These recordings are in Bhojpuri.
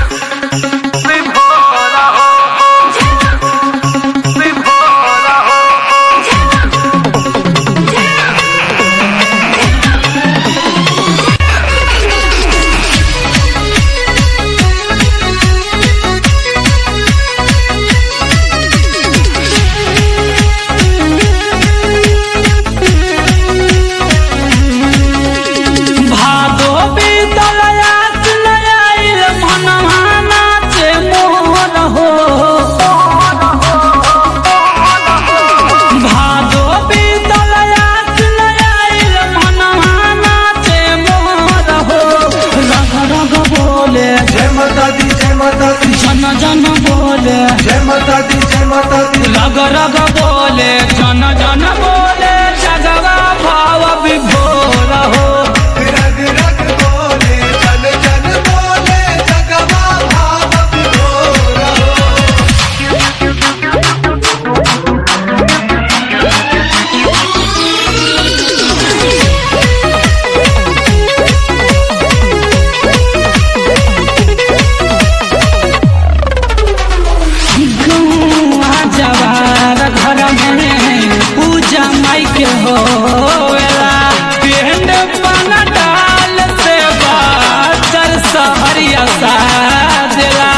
जन जन बोले जय माता दी रग रग बोले जन जन बोले जगवा भाव विभोर हो रग रग बोले जन जन बोले जगवा भाव विभोर पूजा माई के होवेला पेंड पन डाल से बाचर सहरिया साजला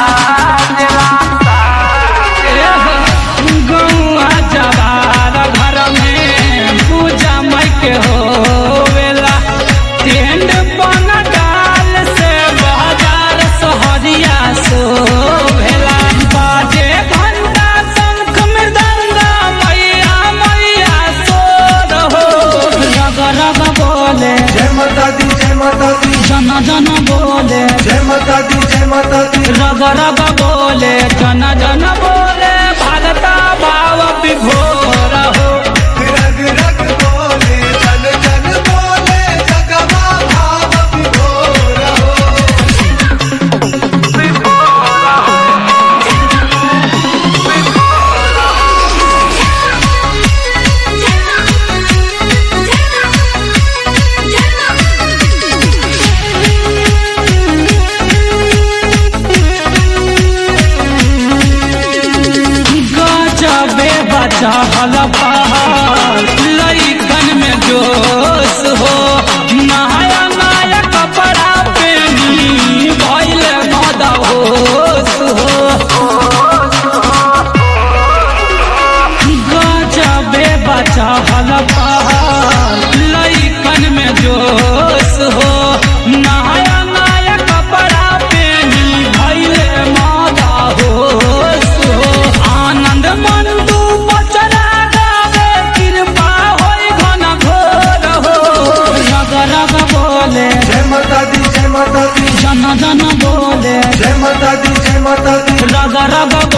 गौआ जवार घर में पूजा माई के होवेला पेंड पन डाल से बाजार सहरिया सोवेला बाजे घंटा शंख मृदंगा मैया मैया सोर हो रग रग बोले जय माता दी जन जन बोले जय माता दी रग रग बोले जन जन बोले भगता भाव विभोर हो रग रग बोले जन जन बोले जगवा भाव विभोर गजबे बचाहल लइकन में जोश हो नया नया कपड़ा पहनी भइल मदहोश हो गजबे बचाहल लइकन में जोश हो नया नया कपड़ा पहनी भइल मदहोश हो आनंद मंदू बचरा गावे कृपा होई घन घोर हो रग रग बोले जय माता दी जन जन बोले जय माता दी रग रग